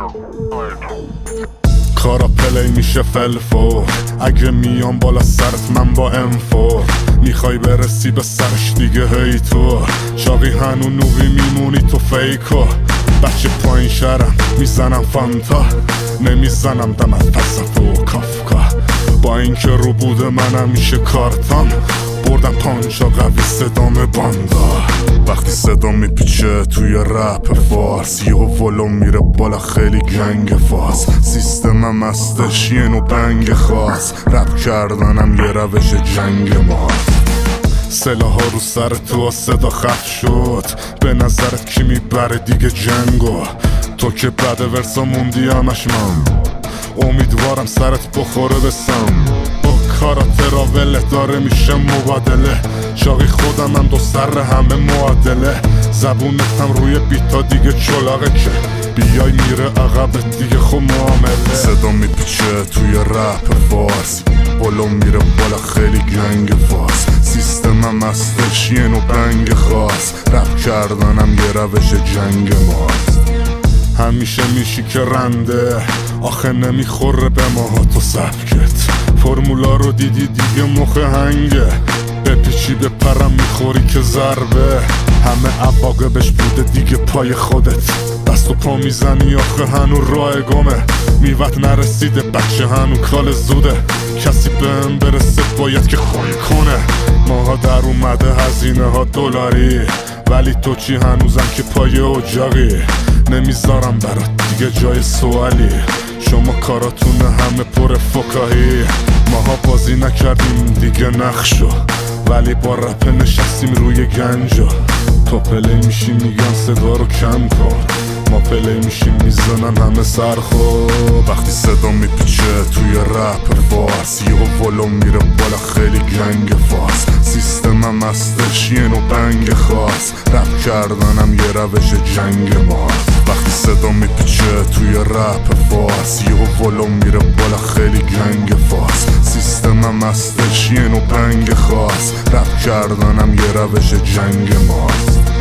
کارا پلی میشه فلفو، اگه میام بالا سرت من با انفو. میخوای برسی به سرش دیگه هی تو چاقی هنو نوبی میمونی تو فیکو. بچه پایین شهرم میزنم فانتا، نمیزنم دم از فلسفه و کافکا. با اینکه رو بوده منم میشه کارتام، بردم پانچا قوی صدام باندا. وقتی صدا میپیچه توی رپ فارس، یهو ولوم میره بالا خیلی گنگ فاز. سیستمم هستش یه نوع بنگ خاص، رپ کردنم یه روش جنگ ماست. سلاح ها رو سر تو صدا خط شد، به نظرت کی میبره دیگه جنگو؟ تو که بعد ورسا موندی همش من، امیدوارم سرت بخوره به سم. با کارات راوله داره میشه مبادله، چاقی خودم هم دو سر همه معادله. زبونتم روی بیتا دیگه چلاقه که بیای میره عقبت دیگه خو معامله. صدا میپیچه توی رپ فارسی، بالا میره بالا خیلی گنگ فاز. سیستمم هستش یه نوع بنگ خاص، رپ کردنم یه روش جنگ ماست. همیشه میشی که رنده، آخه نمیخوره به ماها تو سبکت. فرمولا رو دیدی دیگه مخ هنگه، بپیچی به پرم میخوری که ضربه. همه عواقبش بوده دیگه پای خودت، دست و پا میزنی آخه هنو راه گمه. میوت نرسیده بچه هنو کال زوده، کسی بهم برسه باید که خون کنه. ماها در اومده هزینه ها دلاری، ولی تو چی هنوزم که پای اجاقی. نمیذارم برات دیگه جای سوالی، شما کاراتونه همه پر فکاهی. ماها بازی نکردیم دیگه نقشو، ولی با رپ نشستیم روی گنجا. تو پلی میشیم میگن صدا رو کم کن، ما پلی میشیم میزنن همه سرخو. وقتی صدا میپیچه توی رپ فارس، یهو ولوم میره بالا خیلی گنگ فاز. سیستمم هستش یه نوع بنگ خاص، رپ کردنم یه روش جنگ ماست. وقتی صدا میپیچه توی رپ فارس، یهو ولوم میره بالا خیلی گنگ فاز. سیستمم هستش یه نوع بنگ خاص، رپ کردنم یه روش جنگ ماست.